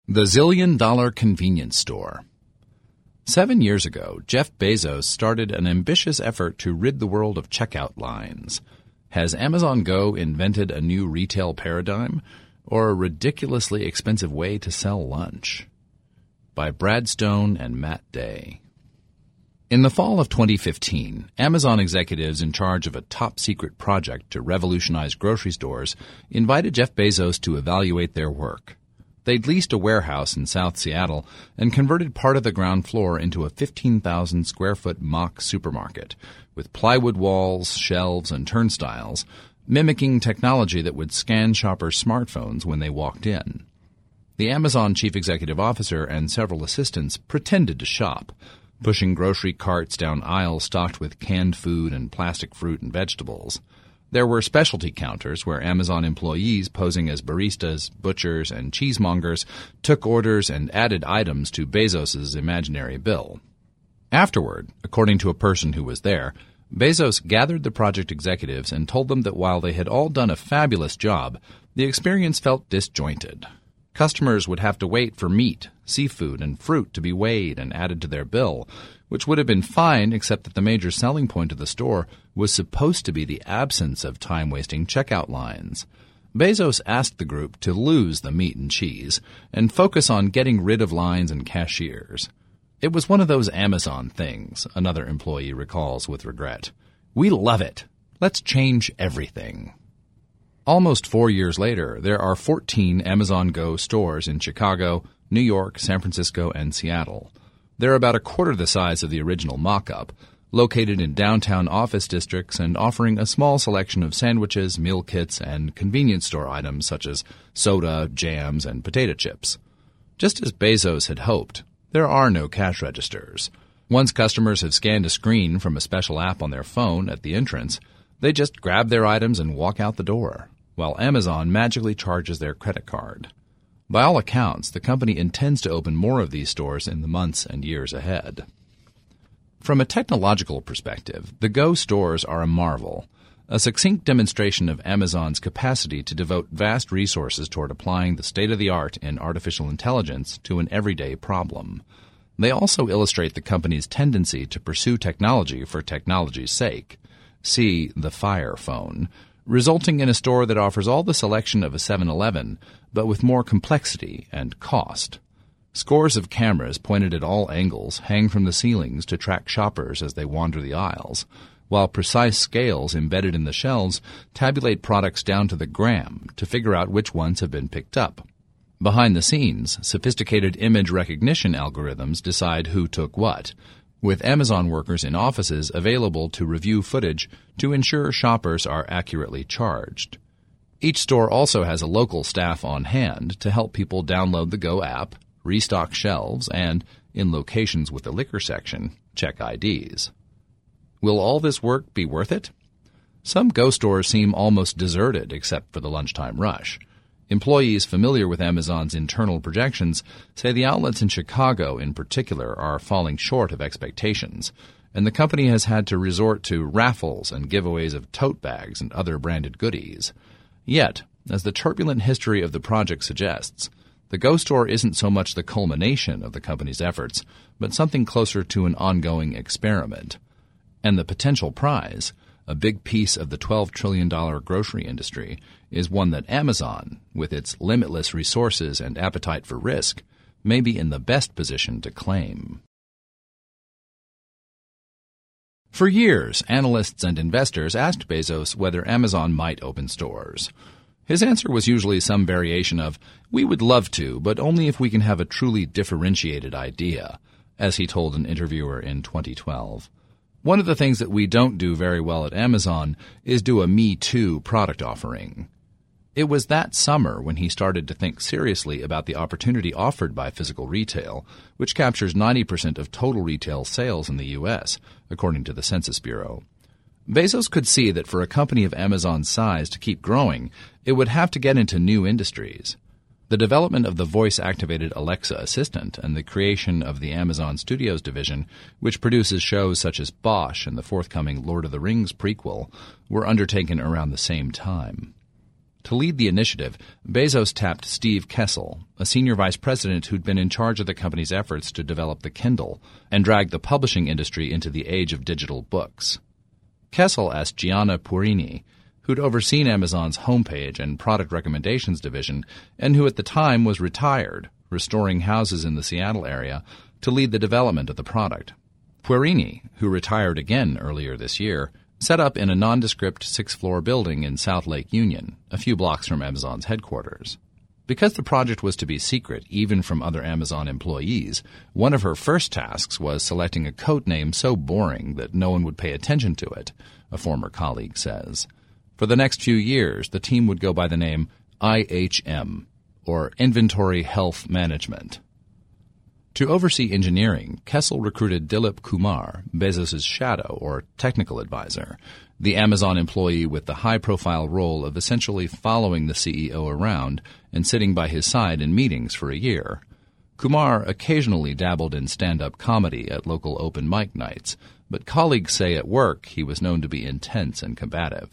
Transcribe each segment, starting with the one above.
The Zillion-Dollar Convenience Store. 7 years ago, Jeff Bezos started an ambitious effort to rid the world of checkout lines. Has Amazon Go invented a new retail paradigm, or a ridiculously expensive way to sell lunch? By Brad Stone and Matt Day. In the fall of 2015, Amazon executives in charge of a top-secret project to revolutionize grocery stores invited Jeff Bezos to evaluate their work. They'd leased a warehouse in South Seattle and converted part of the ground floor into a 15,000-square-foot mock supermarket with plywood walls, shelves, and turnstiles, mimicking technology that would scan shoppers' smartphones when they walked in. The Amazon chief executive officer and several assistants pretended to shop, pushing grocery carts down aisles stocked with canned food and plastic fruit and vegetables. There were specialty counters where Amazon employees posing as baristas, butchers, and cheesemongers took orders and added items to Bezos's imaginary bill. Afterward, according to a person who was there, Bezos gathered the project executives and told them that while they had all done a fabulous job, the experience felt disjointed. Customers would have to wait for meat, seafood, and fruit to be weighed and added to their bill, which would have been fine except that the major selling point of the store was supposed to be the absence of time-wasting checkout lines. Bezos asked the group to lose the meat and cheese and focus on getting rid of lines and cashiers. It was one of those Amazon things, another employee recalls with regret. We love it. Let's change everything. Almost 4 years later, there are 14 Amazon Go stores in Chicago, New York, San Francisco, and Seattle. They're about a quarter the size of the original mock-up, located in downtown office districts and offering a small selection of sandwiches, meal kits, and convenience store items such as soda, jams, and potato chips. Just as Bezos had hoped, there are no cash registers. Once customers have scanned a screen from a special app on their phone at the entrance, they just grab their items and walk out the door, while Amazon magically charges their credit card. By all accounts, the company intends to open more of these stores in the months and years ahead. From a technological perspective, the Go stores are a marvel, a succinct demonstration of Amazon's capacity to devote vast resources toward applying the state-of-the-art in artificial intelligence to an everyday problem. They also illustrate the company's tendency to pursue technology for technology's sake. See the Fire Phone, resulting in a store that offers all the selection of a 7-Eleven, but with more complexity and cost. Scores of cameras pointed at all angles hang from the ceilings to track shoppers as they wander the aisles, while precise scales embedded in the shelves tabulate products down to the gram to figure out which ones have been picked up. Behind the scenes, sophisticated image recognition algorithms decide who took what, with Amazon workers in offices available to review footage to ensure shoppers are accurately charged. Each store also has a local staff on hand to help people download the Go app, restock shelves, and, in locations with a liquor section, check IDs. Will all this work be worth it? Some Go stores seem almost deserted except for the lunchtime rush. Employees familiar with Amazon's internal projections say the outlets in Chicago in particular are falling short of expectations, and the company has had to resort to raffles and giveaways of tote bags and other branded goodies. Yet, as the turbulent history of the project suggests, the Go store isn't so much the culmination of the company's efforts, but something closer to an ongoing experiment. And the potential prize, a big piece of the $12 trillion grocery industry, is one that Amazon, with its limitless resources and appetite for risk, may be in the best position to claim. For years, analysts and investors asked Bezos whether Amazon might open stores. His answer was usually some variation of, "We would love to, but only if we can have a truly differentiated idea," as he told an interviewer in 2012. One of the things that we don't do very well at Amazon is do a Me Too product offering. It was that summer when he started to think seriously about the opportunity offered by physical retail, which captures 90% of total retail sales in the U.S., according to the Census Bureau. Bezos could see that for a company of Amazon's size to keep growing, it would have to get into new industries. The development of the voice-activated Alexa assistant and the creation of the Amazon Studios division, which produces shows such as Bosch and the forthcoming Lord of the Rings prequel, were undertaken around the same time. To lead the initiative, Bezos tapped Steve Kessel, a senior vice president who'd been in charge of the company's efforts to develop the Kindle and drag the publishing industry into the age of digital books. Kessel asked Gianna Puerini, who'd overseen Amazon's homepage and product recommendations division and who at the time was retired, restoring houses in the Seattle area, to lead the development of the product. Puerini, who retired again earlier this year, set up in a nondescript 6th-floor building in South Lake Union, a few blocks from Amazon's headquarters. Because the project was to be secret, even from other Amazon employees, one of her first tasks was selecting a code name so boring that no one would pay attention to it, a former colleague says. For the next few years, the team would go by the name IHM, or Inventory Health Management. To oversee engineering, Kessel recruited Dilip Kumar, Bezos' shadow or technical advisor, the Amazon employee with the high-profile role of essentially following the CEO around and sitting by his side in meetings for a year. Kumar occasionally dabbled in stand-up comedy at local open mic nights, but colleagues say at work he was known to be intense and combative.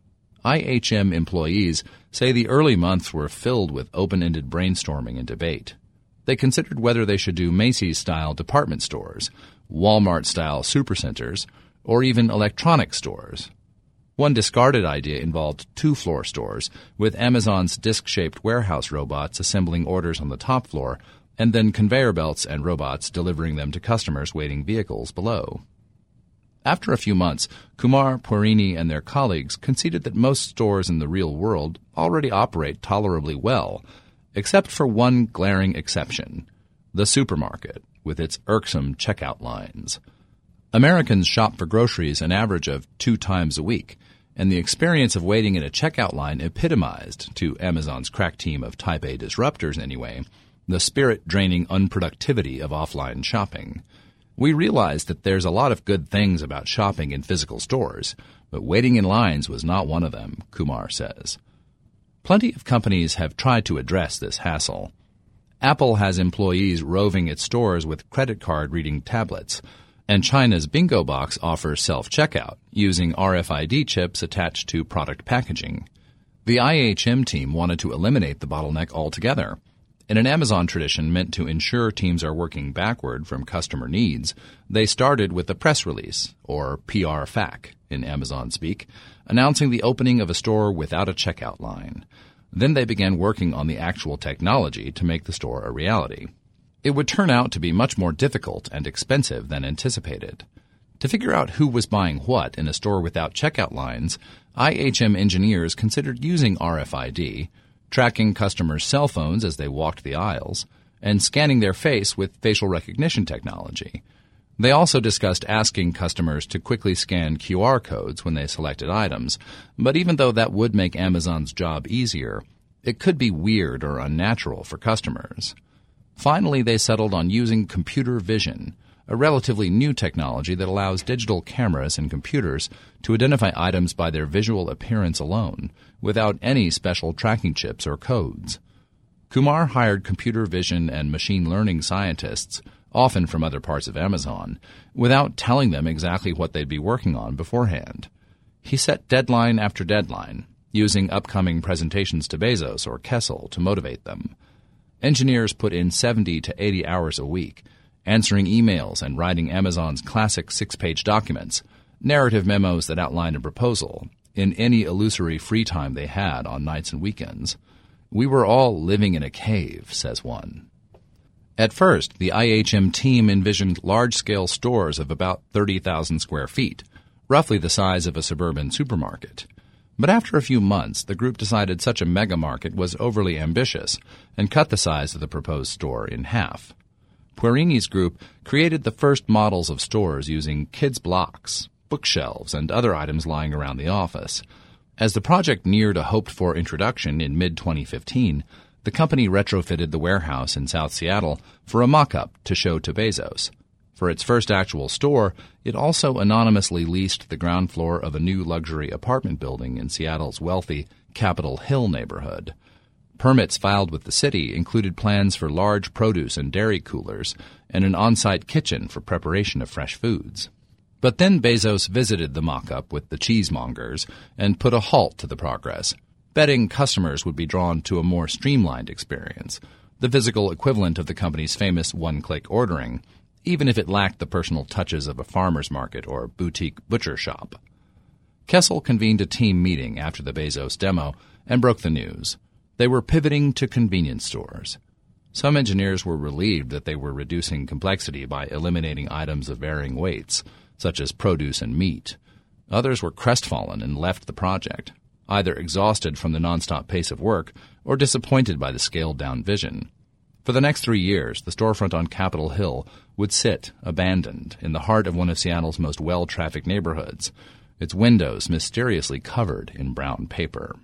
IHM employees say the early months were filled with open-ended brainstorming and debate. They considered whether they should do Macy's-style department stores, Walmart-style supercenters, or even electronics stores. One discarded idea involved 2-floor stores, with Amazon's disc-shaped warehouse robots assembling orders on the top floor, and then conveyor belts and robots delivering them to customers waiting vehicles below. After a few months, Kumar, Puerini, and their colleagues conceded that most stores in the real world already operate tolerably well, except for one glaring exception, the supermarket, with its irksome checkout lines. Americans shop for groceries an average of 2 times a week, and the experience of waiting in a checkout line epitomized, to Amazon's crack team of Type A disruptors anyway, the spirit-draining unproductivity of offline shopping. We realized that there's a lot of good things about shopping in physical stores, but waiting in lines was not one of them, Kumar says. Plenty of companies have tried to address this hassle. Apple has employees roving its stores with credit card reading tablets, and China's Bingo Box offers self-checkout using RFID chips attached to product packaging. The IHM team wanted to eliminate the bottleneck altogether. In an Amazon tradition meant to ensure teams are working backward from customer needs, they started with a press release, or PR FAQ in Amazon speak, announcing the opening of a store without a checkout line. Then they began working on the actual technology to make the store a reality. It would turn out to be much more difficult and expensive than anticipated. To figure out who was buying what in a store without checkout lines, IHM engineers considered using RFID, tracking customers' cell phones as they walked the aisles, and scanning their face with facial recognition technology. They also discussed asking customers to quickly scan QR codes when they selected items, but even though that would make Amazon's job easier, it could be weird or unnatural for customers. Finally, they settled on using computer vision, a relatively new technology that allows digital cameras and computers to identify items by their visual appearance alone, without any special tracking chips or codes. Kumar hired computer vision and machine learning scientists, often from other parts of Amazon, without telling them exactly what they'd be working on beforehand. He set deadline after deadline, using upcoming presentations to Bezos or Kessel to motivate them. Engineers put in 70 to 80 hours a week, answering emails and writing Amazon's classic 6-page documents, narrative memos that outline a proposal, in any illusory free time they had on nights and weekends. We were all living in a cave, says one. At first, the IHM team envisioned large-scale stores of about 30,000 square feet, roughly the size of a suburban supermarket. But after a few months, the group decided such a mega-market was overly ambitious and cut the size of the proposed store in half. Puerini's group created the first models of stores using kids' blocks, bookshelves, and other items lying around the office. As the project neared a hoped-for introduction in mid-2015, the company retrofitted the warehouse in South Seattle for a mock-up to show to Bezos. For its first actual store, it also anonymously leased the ground floor of a new luxury apartment building in Seattle's wealthy Capitol Hill neighborhood. Permits filed with the city included plans for large produce and dairy coolers and an on-site kitchen for preparation of fresh foods. But then Bezos visited the mock-up with the cheesemongers and put a halt to the progress, betting customers would be drawn to a more streamlined experience, the physical equivalent of the company's famous one-click ordering, even if it lacked the personal touches of a farmer's market or boutique butcher shop. Kessel convened a team meeting after the Bezos demo and broke the news. They were pivoting to convenience stores. Some engineers were relieved that they were reducing complexity by eliminating items of varying weights, such as produce and meat. Others were crestfallen and left the project, either exhausted from the nonstop pace of work or disappointed by the scaled-down vision. For the next 3 years, the storefront on Capitol Hill would sit, abandoned, in the heart of one of Seattle's most well-trafficked neighborhoods, its windows mysteriously covered in brown paper.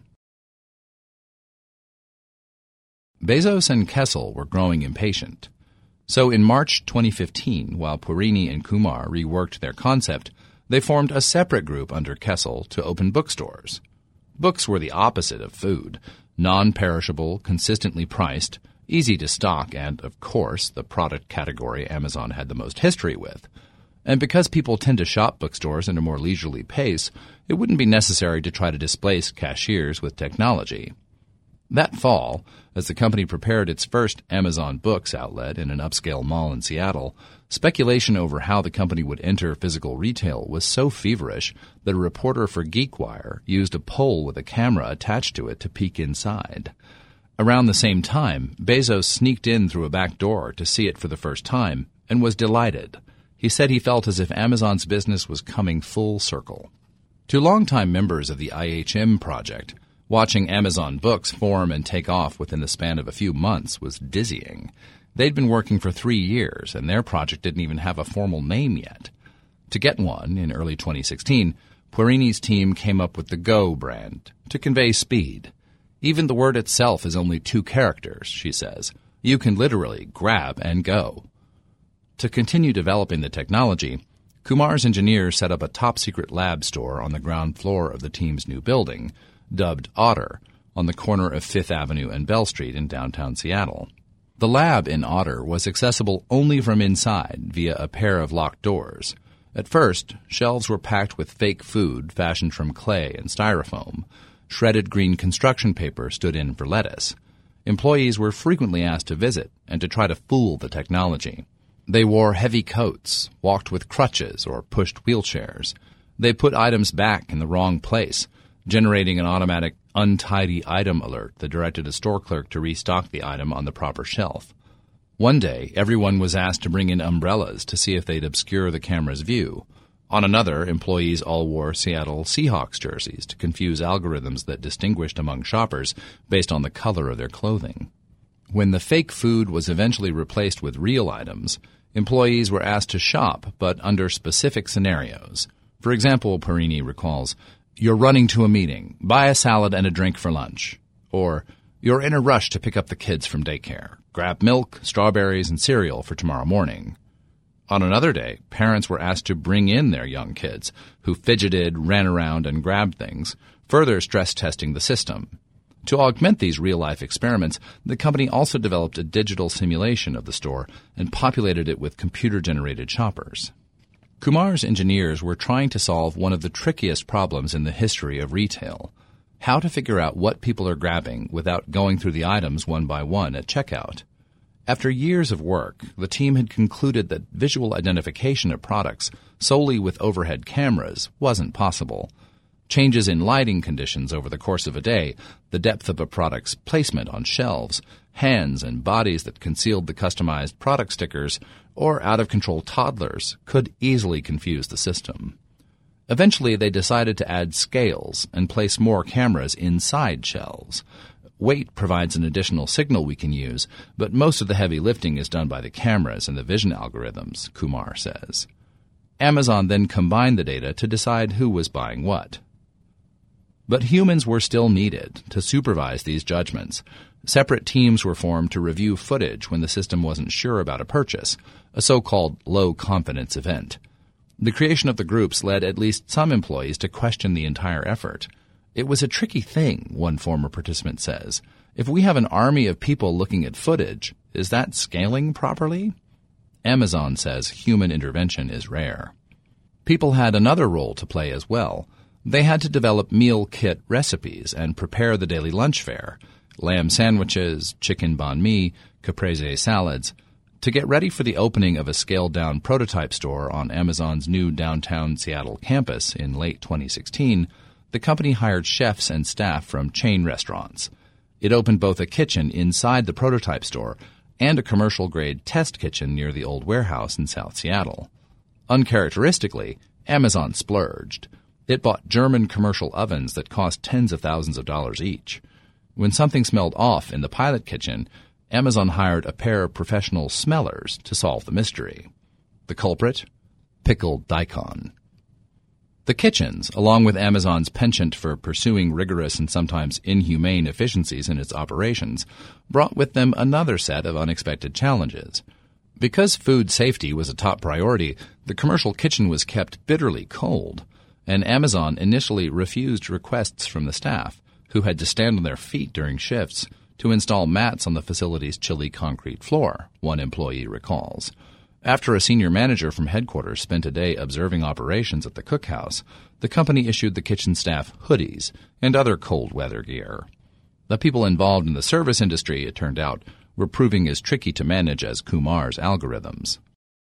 Bezos and Kessel were growing impatient. So in March 2015, while Purini and Kumar reworked their concept, they formed a separate group under Kessel to open bookstores. Books were the opposite of food, non-perishable, consistently priced, easy to stock, and, of course, the product category Amazon had the most history with. And because people tend to shop bookstores at a more leisurely pace, it wouldn't be necessary to try to displace cashiers with technology. That fall, as the company prepared its first Amazon Books outlet in an upscale mall in Seattle, speculation over how the company would enter physical retail was so feverish that a reporter for GeekWire used a pole with a camera attached to it to peek inside. Around the same time, Bezos sneaked in through a back door to see it for the first time and was delighted. He said he felt as if Amazon's business was coming full circle. To longtime members of the IHM project, watching Amazon Books form and take off within the span of a few months was dizzying. They'd been working for 3 years, and their project didn't even have a formal name yet. To get one, in early 2016, Purini's team came up with the Go brand to convey speed. Even the word itself is only 2 characters, she says. You can literally grab and go. To continue developing the technology, Kumar's engineers set up a top-secret lab store on the ground floor of the team's new building, dubbed Otter, on the corner of 5th Avenue and Bell Street in downtown Seattle. The lab in Otter was accessible only from inside via a pair of locked doors. At first, shelves were packed with fake food fashioned from clay and styrofoam. Shredded green construction paper stood in for lettuce. Employees were frequently asked to visit and to try to fool the technology. They wore heavy coats, walked with crutches or pushed wheelchairs. They put items back in the wrong place, generating an automatic untidy item alert that directed a store clerk to restock the item on the proper shelf. One day, everyone was asked to bring in umbrellas to see if they'd obscure the camera's view. On another, employees all wore Seattle Seahawks jerseys to confuse algorithms that distinguished among shoppers based on the color of their clothing. When the fake food was eventually replaced with real items, employees were asked to shop, but under specific scenarios. For example, Purini recalls, "You're running to a meeting. Buy a salad and a drink for lunch." Or, "You're in a rush to pick up the kids from daycare. Grab milk, strawberries, and cereal for tomorrow morning." On another day, parents were asked to bring in their young kids, who fidgeted, ran around, and grabbed things, further stress-testing the system. To augment these real-life experiments, the company also developed a digital simulation of the store and populated it with computer-generated shoppers. Kumar's engineers were trying to solve one of the trickiest problems in the history of retail: how to figure out what people are grabbing without going through the items one by one at checkout. After years of work, the team had concluded that visual identification of products solely with overhead cameras wasn't possible. Changes in lighting conditions over the course of a day, the depth of a product's placement on shelves, hands and bodies that concealed the customized product stickers, or out-of-control toddlers could easily confuse the system. Eventually, they decided to add scales and place more cameras inside shelves. Weight provides an additional signal we can use, but most of the heavy lifting is done by the cameras and the vision algorithms, Kumar says. Amazon then combined the data to decide who was buying what. But humans were still needed to supervise these judgments. Separate teams were formed to review footage when the system wasn't sure about a purchase, a so-called low-confidence event. The creation of the groups led at least some employees to question the entire effort. "It was a tricky thing," one former participant says. "If we have an army of people looking at footage, is that scaling properly?" Amazon says human intervention is rare. People had another role to play as well. They had to develop meal kit recipes and prepare the daily lunch fare, lamb sandwiches, chicken banh mi, caprese salads, to get ready for the opening of a scaled-down prototype store on Amazon's new downtown Seattle campus in late 2016. The company hired chefs and staff from chain restaurants. It opened both a kitchen inside the prototype store and a commercial-grade test kitchen near the old warehouse in South Seattle. Uncharacteristically, Amazon splurged. It bought German commercial ovens that cost tens of thousands of dollars each. When something smelled off in the pilot kitchen, Amazon hired a pair of professional smellers to solve the mystery. The culprit? Pickled daikon. The kitchens, along with Amazon's penchant for pursuing rigorous and sometimes inhumane efficiencies in its operations, brought with them another set of unexpected challenges. Because food safety was a top priority, the commercial kitchen was kept bitterly cold, and Amazon initially refused requests from the staff, who had to stand on their feet during shifts, to install mats on the facility's chilly concrete floor, one employee recalls. After a senior manager from headquarters spent a day observing operations at the cookhouse, the company issued the kitchen staff hoodies and other cold weather gear. The people involved in the service industry, it turned out, were proving as tricky to manage as Kumar's algorithms.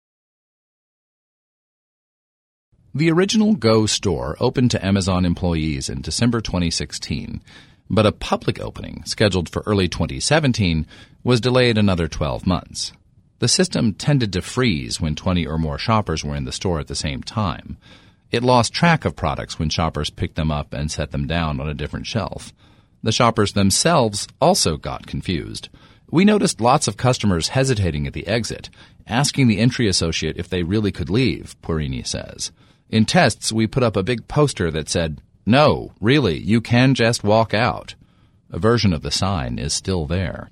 The original Go store opened to Amazon employees in December 2016, but a public opening, scheduled for early 2017, was delayed another 12 months. The system tended to freeze when 20 or more shoppers were in the store at the same time. It lost track of products when shoppers picked them up and set them down on a different shelf. The shoppers themselves also got confused. We noticed lots of customers hesitating at the exit, asking the entry associate if they really could leave, Purini says. In tests, we put up a big poster that said, "No, really, you can just walk out." A version of the sign is still there.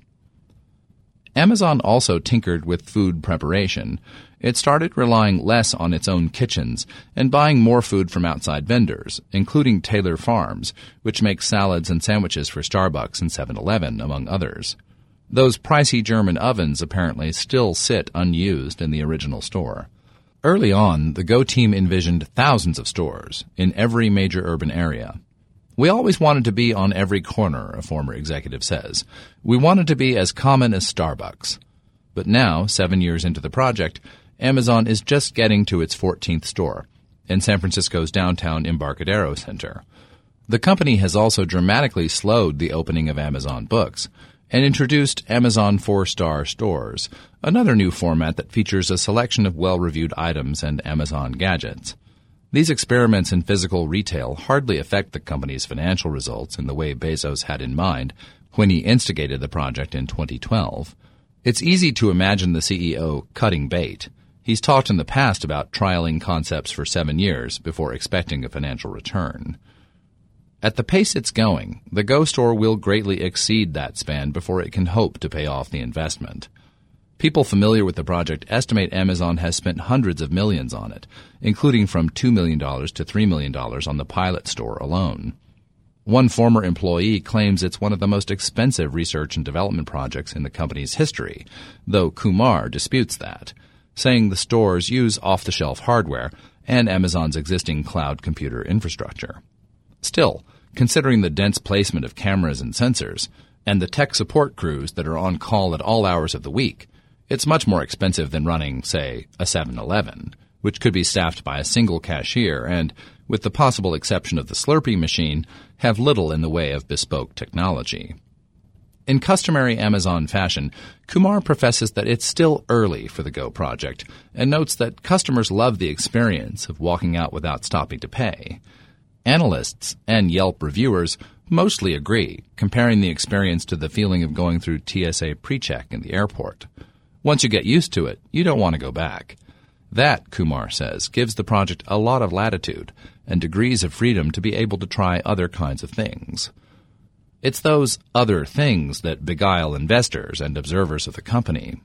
Amazon also tinkered with food preparation. It started relying less on its own kitchens and buying more food from outside vendors, including Taylor Farms, which makes salads and sandwiches for Starbucks and 7-Eleven, among others. Those pricey German ovens apparently still sit unused in the original store. Early on, the Go team envisioned thousands of stores in every major urban area. "We always wanted to be on every corner," a former executive says. "We wanted to be as common as Starbucks." But now, 7 years into the project, Amazon is just getting to its 14th store in San Francisco's downtown Embarcadero Center. The company has also dramatically slowed the opening of Amazon Books and introduced Amazon 4-star stores, another new format that features a selection of well-reviewed items and Amazon gadgets. These experiments in physical retail hardly affect the company's financial results in the way Bezos had in mind when he instigated the project in 2012. It's easy to imagine the CEO cutting bait. He's talked in the past about trialing concepts for 7 years before expecting a financial return. At the pace it's going, the Go store will greatly exceed that span before it can hope to pay off the investment. People familiar with the project estimate Amazon has spent hundreds of millions on it, including from $2 million to $3 million on the pilot store alone. One former employee claims it's one of the most expensive research and development projects in the company's history, though Kumar disputes that, saying the stores use off-the-shelf hardware and Amazon's existing cloud computer infrastructure. Still, considering the dense placement of cameras and sensors, and the tech support crews that are on call at all hours of the week, it's much more expensive than running, say, a 7-Eleven, which could be staffed by a single cashier and, with the possible exception of the Slurpee machine, have little in the way of bespoke technology. In customary Amazon fashion, Kumar professes that it's still early for the Go project and notes that customers love the experience of walking out without stopping to pay. Analysts and Yelp reviewers mostly agree, comparing the experience to the feeling of going through TSA PreCheck in the airport. Once you get used to it, you don't want to go back. That, Kumar says, gives the project a lot of latitude and degrees of freedom to be able to try other kinds of things. It's those other things that beguile investors and observers of the company.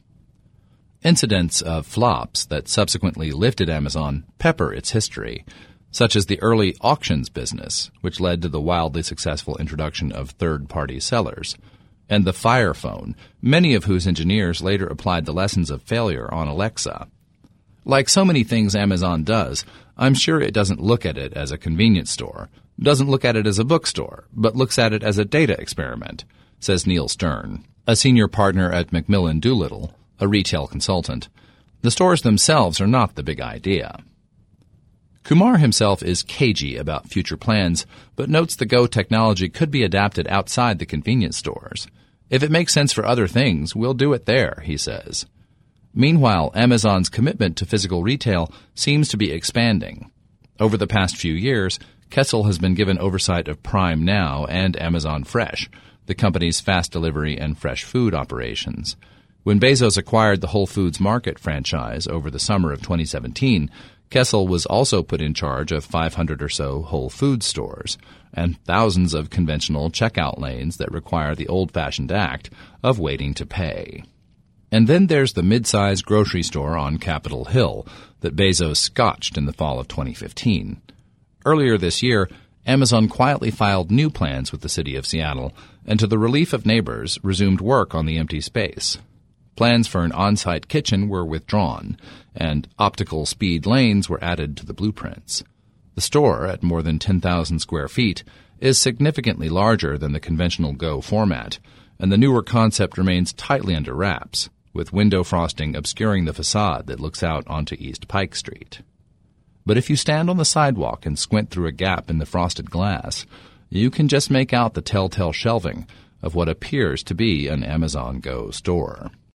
Incidents of flops that subsequently lifted Amazon pepper its history, such as the early auctions business, which led to the wildly successful introduction of third-party sellers, and the Fire Phone, many of whose engineers later applied the lessons of failure on Alexa. Like so many things Amazon does, I'm sure it doesn't look at it as a convenience store, doesn't look at it as a bookstore, but looks at it as a data experiment, says Neil Stern, a senior partner at Macmillan Doolittle, a retail consultant. The stores themselves are not the big idea. Kumar himself is cagey about future plans, but notes the Go technology could be adapted outside the convenience stores. If it makes sense for other things, we'll do it there, he says. Meanwhile, Amazon's commitment to physical retail seems to be expanding. Over the past few years, Kessel has been given oversight of Prime Now and Amazon Fresh, the company's fast delivery and fresh food operations. When Bezos acquired the Whole Foods Market franchise over the summer of 2017, Kessel was also put in charge of 500 or so Whole Foods stores and thousands of conventional checkout lanes that require the old-fashioned act of waiting to pay. And then there's the mid-size grocery store on Capitol Hill that Bezos scotched in the fall of 2015. Earlier this year, Amazon quietly filed new plans with the city of Seattle and, to the relief of neighbors, resumed work on the empty space. Plans for an on-site kitchen were withdrawn, and optical speed lanes were added to the blueprints. The store, at more than 10,000 square feet, is significantly larger than the conventional Go format, and the newer concept remains tightly under wraps, with window frosting obscuring the facade that looks out onto East Pike Street. But if you stand on the sidewalk and squint through a gap in the frosted glass, you can just make out the telltale shelving of what appears to be an Amazon Go store.